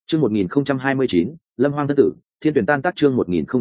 Chương 1029, Lâm Hoang thân tử, Thiên Tuyển tan tác. Chương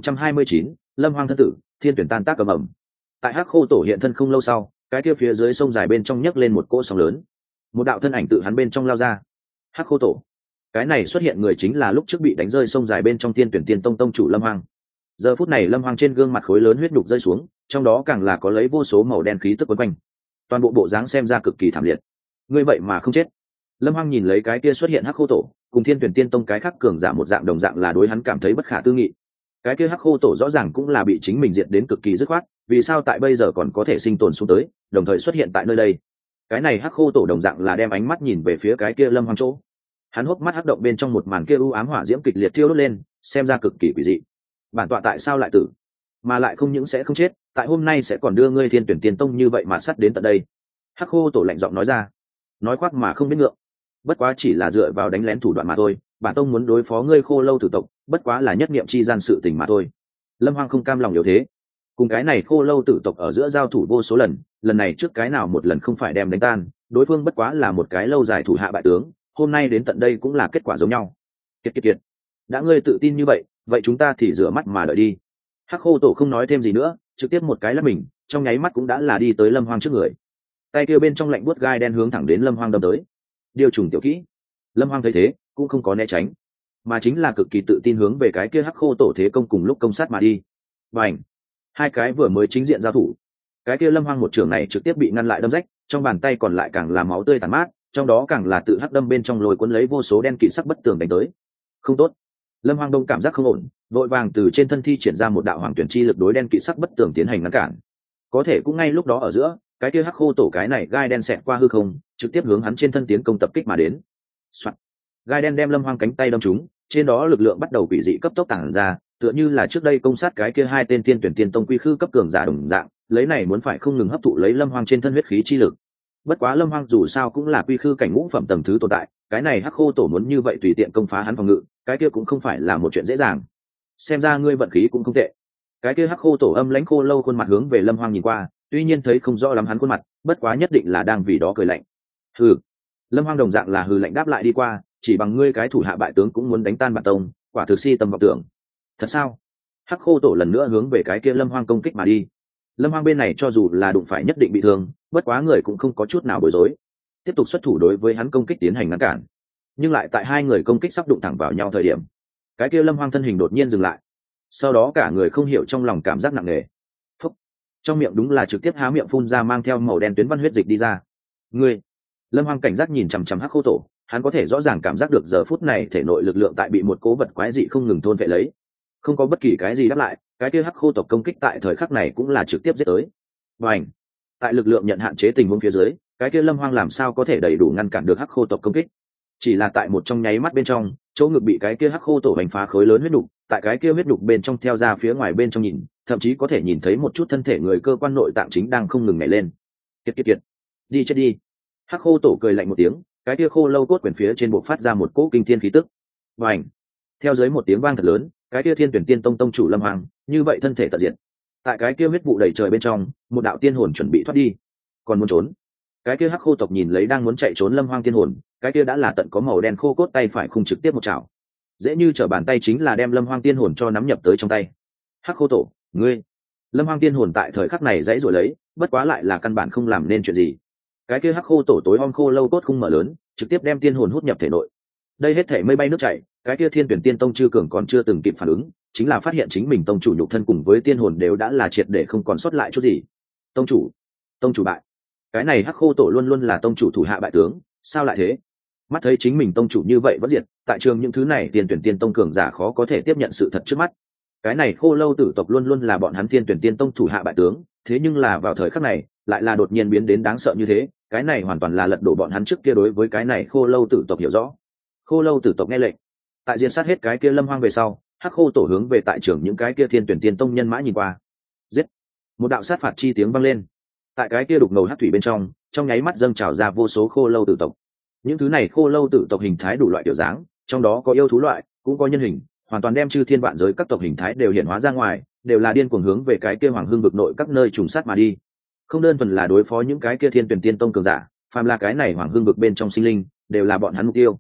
1029, Lâm Hoang thân tử, Thiên Tuyển tan tác ầm ầm. Tại Hắc Khô Tổ hiện thân không lâu sau, cái kia phía dưới sông dài bên trong nhấc lên một cỗ sóng lớn. Một đạo thân ảnh tự hắn bên trong lao ra. Hắc Khô Tổ. Cái này xuất hiện người chính là lúc trước bị đánh rơi sông dài bên trong Thiên Tuyển Tiên Tông tông chủ Lâm Hoang. Giờ phút này Lâm Hoang trên gương mặt khối lớn huyết nhục rơi xuống, trong đó càng là có lấy vô số màu đen khí tức quấn quanh. Toàn bộ bộ dáng xem ra cực kỳ thảm liệt. Ngươi vậy mà không chết. Lâm Hoang nhìn lấy cái kia xuất hiện Hắc Khô Tổ, cùng Thiên Tuyển Tiên Tông cái khác cường giả một dạng đồng dạng là đối hắn cảm thấy bất khả tư nghị. Cái kia Hắc Khô Tổ rõ ràng cũng là bị chính mình diệt đến cực kỳ dứt khoát, vì sao tại bây giờ còn có thể sinh tồn xuống tới, đồng thời xuất hiện tại nơi đây. Cái này Hắc Khô Tổ đồng dạng là đem ánh mắt nhìn về phía cái kia Lâm Hoang chỗ. Hắn hốc mắt hắc động bên trong một màn kia u ám hỏa diễm kịch liệt thiêu đốt lên, xem ra cực kỳ quỷ dị. Bản tọa tại sao lại tử, mà lại không những sẽ không chết, tại hôm nay sẽ còn đưa ngươi Thiên Tuyển Tiên Tông như vậy mà sắt đến tận đây. Hắc Khô Tổ lạnh giọng nói ra, nói khoác mà không biết ngượng. Bất quá chỉ là dựa vào đánh lén thủ đoạn mà thôi, bản tông muốn đối phó ngươi Khô Lâu tử tộc, bất quá là nhất niệm chi gian sự tình mà thôi. Lâm Hoang không cam lòng yếu thế, cùng cái này Khô Lâu tử tộc ở giữa giao thủ vô số lần, lần này trước cái nào một lần không phải đem đánh tan, đối phương bất quá là một cái lâu dài thủ hạ bại tướng, hôm nay đến tận đây cũng là kết quả giống nhau. Kiệt, đã ngươi tự tin như vậy, vậy chúng ta thì rửa mắt mà đợi đi. Hắc Khô Tổ không nói thêm gì nữa, trực tiếp một cái lắc mình, trong nháy mắt cũng đã là đi tới Lâm Hoang trước người. Tay kia bên trong lạnh buốt gai đen hướng thẳng đến Lâm Hoang đâm tới. Điều trùng tiểu kỹ. Lâm Hoang thấy thế cũng không có né tránh, mà chính là cực kỳ tự tin hướng về cái kia Hắc Khô Tổ thế công cùng lúc công sát mà đi. Bành! Hai cái vừa mới chính diện giao thủ, cái kia Lâm Hoang một trường này trực tiếp bị ngăn lại đâm rách, trong bàn tay còn lại càng là máu tươi tàn mát, trong đó càng là tự hắc đâm bên trong lôi cuốn lấy vô số đen kịt sắc bất tường đánh tới. Không tốt! Lâm Hoang đông cảm giác không ổn, vội vàng từ trên thân thi triển ra một đạo hoàng tuyển chi lực đối đen kịt sắc bất tường tiến hành ngăn cản. Có thể cũng ngay lúc đó ở giữa, cái kia Hắc Khô Tổ cái này gai đen xẹt qua hư không, trực tiếp hướng hắn trên thân tiến công tập kích mà đến. Soạn. Gai đen đem Lâm Hoang cánh tay đâm trúng, trên đó lực lượng bắt đầu quỷ dị cấp tốc tản ra, tựa như là trước đây công sát cái kia hai tên Thiên Tuyển Tiên Tông quy khư cấp cường giả đồng dạng, lấy này muốn phải không ngừng hấp thụ lấy Lâm Hoang trên thân huyết khí chi lực. Bất quá Lâm Hoang dù sao cũng là quy khư cảnh ngũ phẩm tầng thứ tồn tại, cái này Hắc Khô Tổ muốn như vậy tùy tiện công phá hắn phòng ngự, cái kia cũng không phải là một chuyện dễ dàng. Xem ra ngươi vận khí cũng không tệ. Cái kia Hắc Khô Tổ âm lãnh khô lâu khuôn mặt hướng về Lâm Hoang nhìn qua, tuy nhiên thấy không rõ lắm hắn khuôn mặt, bất quá nhất định là đang vì đó cười lạnh. Hừ. Lâm Hoang đồng dạng là hừ lạnh đáp lại đi qua, chỉ bằng ngươi cái thủ hạ bại tướng cũng muốn đánh tan bản tông, quả thực si tâm vọng tưởng. Thật sao? Hắc Khô Tổ lần nữa hướng về cái kia Lâm Hoang công kích mà đi. Lâm Hoang bên này cho dù là đụng phải nhất định bị thương, bất quá người cũng không có chút nào bối rối, tiếp tục xuất thủ đối với hắn công kích tiến hành ngăn cản. Nhưng lại tại hai người công kích sắp đụng thẳng vào nhau thời điểm, cái kia Lâm Hoang thân hình đột nhiên dừng lại, sau đó cả người không hiểu trong lòng cảm giác nặng nề. Phúc. Trong miệng đúng là trực tiếp há miệng phun ra mang theo màu đen tuyến văn huyết dịch đi ra. Ngươi! Lâm Hoang cảnh giác nhìn chằm chằm Hắc Khô Tổ, hắn có thể rõ ràng cảm giác được giờ phút này thể nội lực lượng tại bị một cố vật quái dị không ngừng thôn vệ lấy, không có bất kỳ cái gì đáp lại, cái kia Hắc Khô tộc công kích tại thời khắc này cũng là trực tiếp giết tới. Bành! Tại lực lượng nhận hạn chế tình huống phía dưới, cái kia Lâm Hoang làm sao có thể đầy đủ ngăn cản được Hắc Khô tộc công kích? Chỉ là tại một trong nháy mắt bên trong, chỗ ngực bị cái kia Hắc Khô Tổ đánh phá khối lớn huyết đục, tại cái kia huyết đục bên trong theo ra phía ngoài bên trong nhìn, thậm chí có thể nhìn thấy một chút thân thể người cơ quan nội tạng chính đang không ngừng nhảy lên. Kiệt, đi chết đi! Hắc Khô Tổ cười lạnh một tiếng, cái kia khô lâu cốt quyển phía trên buộc phát ra một cỗ kinh thiên khí tức. Bành! Theo dưới một tiếng vang thật lớn, cái kia Thiên Tuyển Tiên Tông tông chủ Lâm Hoang, như vậy thân thể tận diệt. Tại cái kia huyết vụ đầy trời bên trong, một đạo tiên hồn chuẩn bị thoát đi, còn muốn trốn. Cái kia Hắc Khô tộc nhìn lấy đang muốn chạy trốn Lâm Hoang tiên hồn, cái kia đã là tận có màu đen khô cốt tay phải khung trực tiếp một chảo, dễ như trở bàn tay chính là đem Lâm Hoang tiên hồn cho nắm nhập tới trong tay. Hắc Khô Tổ, ngươi! Lâm Hoang tiên hồn tại thời khắc này dãy rồi lấy, bất quá lại là căn bản không làm nên chuyện gì. Cái kia Hắc Khô Tổ tối om khô lâu cốt khung mở lớn, trực tiếp đem tiên hồn hút nhập thể nội. Đây hết thể mây bay nước chảy, cái kia Thiên Tuyển Tiên Tông chư cường còn chưa từng kịp phản ứng, chính là phát hiện chính mình tông chủ nhục thân cùng với tiên hồn đều đã là triệt để không còn sót lại chút gì. Tông chủ bại. Cái này Hắc Khô Tổ luôn luôn là tông chủ thủ hạ bại tướng, sao lại thế? Mắt thấy chính mình tông chủ như vậy vẫn diệt, tại trường những thứ này Thiên Tuyển Tiên Tông cường giả khó có thể tiếp nhận sự thật trước mắt. Cái này Khô Lâu tử tộc luôn luôn là bọn hắn Thiên Tuyển Tiên Tông thủ hạ bại tướng, thế nhưng là vào thời khắc này, lại là đột nhiên biến đến đáng sợ như thế, cái này hoàn toàn là lật đổ bọn hắn trước kia đối với cái này Khô Lâu tử tộc hiểu rõ. Khô Lâu tử tộc nghe lệnh, tại diện sát hết cái kia Lâm Hoang về sau, Hắc Khô Tổ hướng về tại trưởng những cái kia Thiên Tuyển Tiên Tông nhân mã nhìn qua. Giết! Một đạo sát phạt chi tiếng vang lên. Tại cái kia đục ngầu hắc thủy bên trong nháy mắt dâng trào ra vô số Khô Lâu tử tộc. Những thứ này Khô Lâu tử tộc hình thái đủ loại kiểu dáng, trong đó có yêu thú loại, cũng có nhân hình, hoàn toàn đem chư thiên vạn giới các tộc hình thái đều hiện hóa ra ngoài, đều là điên cuồng hướng về cái kia Hoàng Hưng vực nội các nơi trùng sát mà đi. Không đơn thuần là đối phó những cái kia Thiên Tuyển Tiên Tông cường giả, phàm là cái này Hoàng Hưng vực bên trong sinh linh, đều là bọn hắn mục tiêu.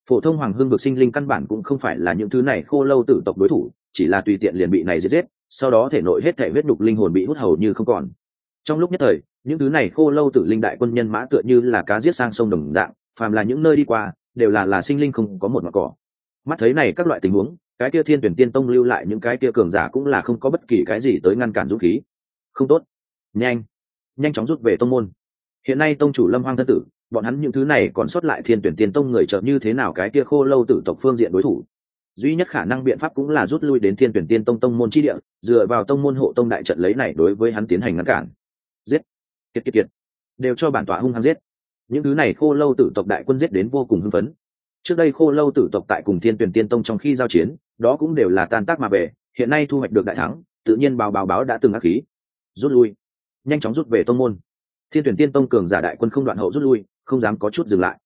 phổ thông hoàng hưng vực sinh linh căn bản cũng không phải là những thứ này khô lâu tử tộc đối thủ, chỉ là tùy tiện liền bị này giết, sau đó thể nội hết thể huyết đục linh hồn bị hút hầu như không còn. Trong lúc nhất thời, những thứ này khô lâu tử linh đại quân nhân mã tựa như là cá giết sang sông đồng dạng, phàm là những nơi đi qua đều là sinh linh không có một ngọn cỏ. Mắt thấy này các loại tình huống, cái kia Thiên Tuyển Tiên Tông lưu lại những cái kia cường giả cũng là không có bất kỳ cái gì tới ngăn cản dũng khí. Không tốt, nhanh chóng rút về tông môn. Hiện nay tông chủ Lâm Hoang thân tử, bọn hắn những thứ này còn sót lại Thiên Tuyển Tiên Tông người trợ như thế nào cái kia khô lâu tử tộc phương diện đối thủ. Duy nhất khả năng biện pháp cũng là rút lui đến Thiên Tuyển Tiên Tông tông môn chi địa, dựa vào tông môn hộ tông đại trận lấy này đối với hắn tiến hành ngăn cản. Giết, kiệt, đều cho bản tọa hung hăng giết. Những thứ này khô lâu tử tộc đại quân giết đến vô cùng hưng phấn. Trước đây khô lâu tử tộc tại cùng Thiên Tuyển Tiên Tông trong khi giao chiến, đó cũng đều là tan tác mà về, hiện nay thu hoạch được đại thắng, tự nhiên báo đã từng ác khí. Rút lui, nhanh chóng rút về tông môn. Thiên Tuyển Tiên Tông cường giả đại quân không đoạn hậu rút lui, không dám có chút dừng lại.